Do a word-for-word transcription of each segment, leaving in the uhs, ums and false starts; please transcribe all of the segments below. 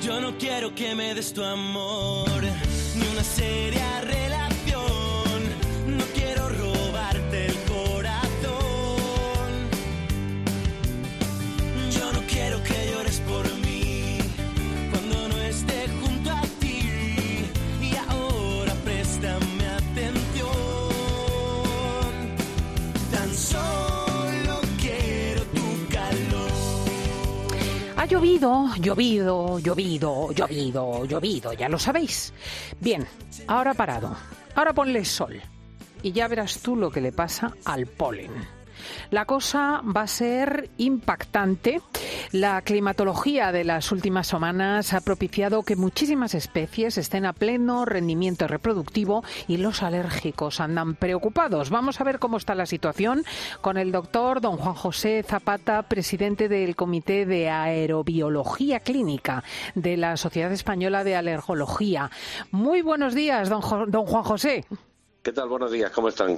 Yo no quiero que me des tu amor, ni una seria relación. No quiero robarte el corazón. Yo no quiero que llores por mí cuando no esté junto a ti. Y ahora préstame atención. Tan solo quiero tu calor. Ha llovido, llovido, llovido, llovido, llovido, ya lo sabéis. Bien, ahora ha parado. Ahora ponle sol. Y ya verás tú lo que le pasa al polen. La cosa va a ser impactante. La climatología de las últimas semanas ha propiciado que muchísimas especies estén a pleno rendimiento reproductivo y los alérgicos andan preocupados. Vamos a ver cómo está la situación con el doctor don Juan José Zapata, presidente del Comité de Aerobiología Clínica de la Sociedad Española de Alergología. Muy buenos días, don, Jo- don Juan José. ¿Qué tal? Buenos días, ¿cómo están?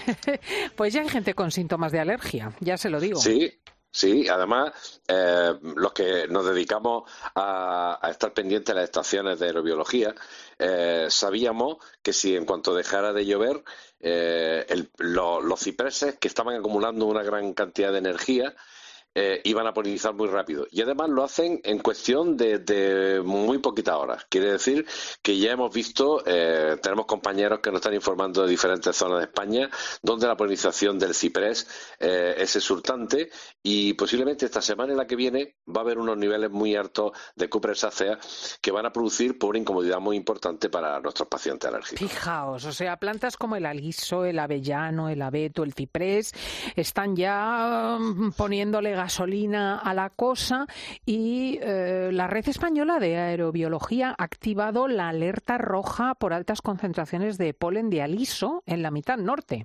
Pues ya hay gente con síntomas de alergia, ya se lo digo. Sí, sí, además, eh, los que nos dedicamos a, a estar pendientes de las estaciones de aerobiología, eh, sabíamos que si en cuanto dejara de llover, eh, el- lo- los cipreses que estaban acumulando una gran cantidad de energía, eh, iban a polinizar muy rápido. Y además lo hacen en cuestión de, de muy poquitas horas. Quiere decir que ya hemos visto, eh, tenemos compañeros que nos están informando de diferentes zonas de España, donde la polinización del ciprés eh, es exultante, y posiblemente esta semana y la que viene va a haber unos niveles muy altos de cupresácea que van a producir por una incomodidad muy importante para nuestros pacientes alérgicos. Fijaos, o sea, plantas como el aliso, el avellano, el abeto, el ciprés, están ya mm, poniéndole gasolina a la cosa y eh, la Red Española de Aerobiología ha activado la alerta roja por altas concentraciones de polen de aliso en la mitad norte.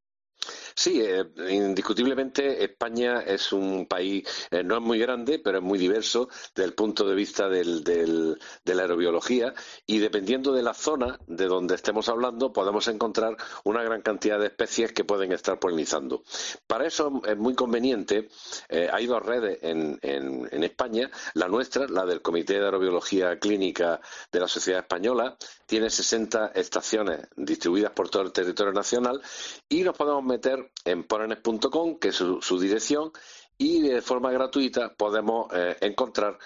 Sí, eh, indiscutiblemente España es un país, eh, no es muy grande, pero es muy diverso desde el punto de vista del, del- de la aerobiología, y dependiendo de la zona de donde estemos hablando podemos encontrar una gran cantidad de especies que pueden estar polinizando. Para eso es muy conveniente, eh, hay dos redes en, en- en España, la nuestra, la del Comité de Aerobiología Clínica de la Sociedad Española, tiene sesenta estaciones distribuidas por todo el territorio nacional, y nos podemos meter en polenes punto com, que es su, su dirección, y de forma gratuita podemos eh, encontrar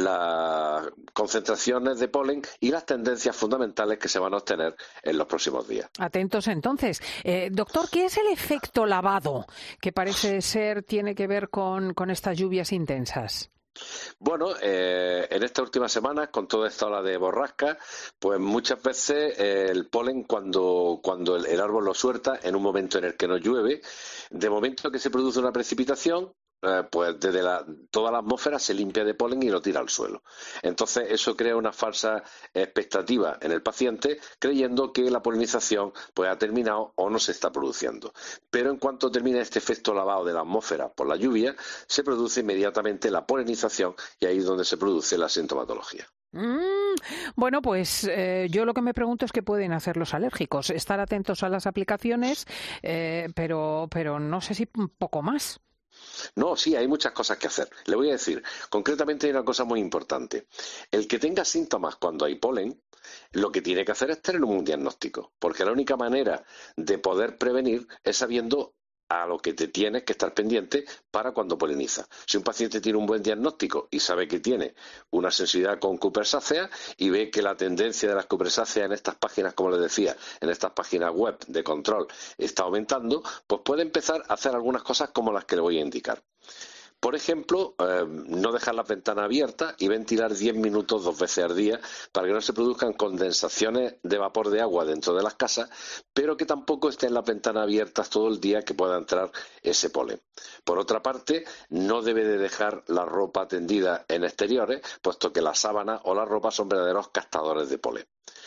las concentraciones de polen y las tendencias fundamentales que se van a obtener en los próximos días. Atentos entonces. Eh, doctor, ¿qué es el efecto lavado que parece ser tiene que ver con, con estas lluvias intensas? Bueno, eh, en estas últimas semanas, con toda esta ola de borrasca, pues muchas veces eh, el polen, cuando, cuando el, el árbol lo suelta en un momento en el que no llueve, de momento que se produce una precipitación, eh, pues desde la, toda la atmósfera se limpia de polen y lo tira al suelo. Entonces eso crea una falsa expectativa en el paciente, creyendo que la polinización pues ha terminado o no se está produciendo. Pero en cuanto termina este efecto lavado de la atmósfera por la lluvia, se produce inmediatamente la polinización, y ahí es donde se produce la sintomatología. Mm, bueno, pues eh, yo lo que me pregunto es qué pueden hacer los alérgicos. Estar atentos a las aplicaciones, eh, pero, pero no sé si un poco más. No, sí, hay muchas cosas que hacer. Le voy a decir, concretamente hay una cosa muy importante. El que tenga síntomas cuando hay polen, lo que tiene que hacer es tener un diagnóstico, porque la única manera de poder prevenir es sabiendo a lo que te tienes que estar pendiente para cuando poliniza. Si un paciente tiene un buen diagnóstico y sabe que tiene una sensibilidad con cupresáceas y ve que la tendencia de las cupresáceas en estas páginas, como les decía, en estas páginas web de control está aumentando, pues puede empezar a hacer algunas cosas como las que le voy a indicar. Por ejemplo, eh, no dejar las ventanas abiertas y ventilar diez minutos dos veces al día para que no se produzcan condensaciones de vapor de agua dentro de las casas, pero que tampoco estén las ventanas abiertas todo el día, que pueda entrar ese polen. Por otra parte, no debe de dejar la ropa tendida en exteriores, puesto que las sábanas o la ropa son verdaderos captadores de polen.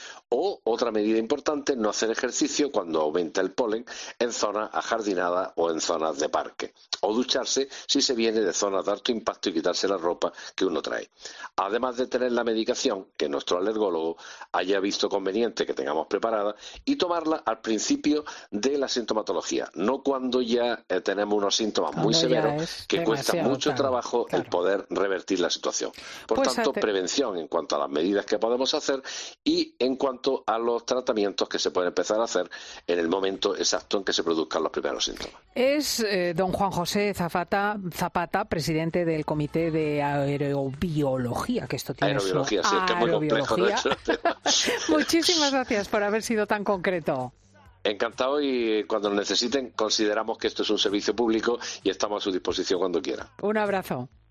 O, otra medida importante, no hacer ejercicio cuando aumenta el polen en zonas ajardinadas o en zonas de parque. O ducharse si se viene de zonas de alto impacto y quitarse la ropa que uno trae. Además de tener la medicación que nuestro alergólogo haya visto conveniente que tengamos preparada, y tomarla al al principio de la sintomatología, no cuando ya eh, tenemos unos síntomas muy severos que cuesta mucho tarde, trabajo claro. el poder revertir la situación. Por Pues tanto, ate- prevención en cuanto a las medidas que podemos hacer y en cuanto a los tratamientos que se pueden empezar a hacer en el momento exacto en que se produzcan los primeros síntomas. Es eh, don Juan José Zapata, Zapata, presidente del Comité de Aerobiología, que esto tiene Aerobiología, su... sí, es que es muy complejo, ¿no? Aerobiología. Muchísimas gracias por haber sido tan concreto. Encantado, y cuando lo necesiten consideramos que esto es un servicio público y estamos a su disposición cuando quieran. Un abrazo.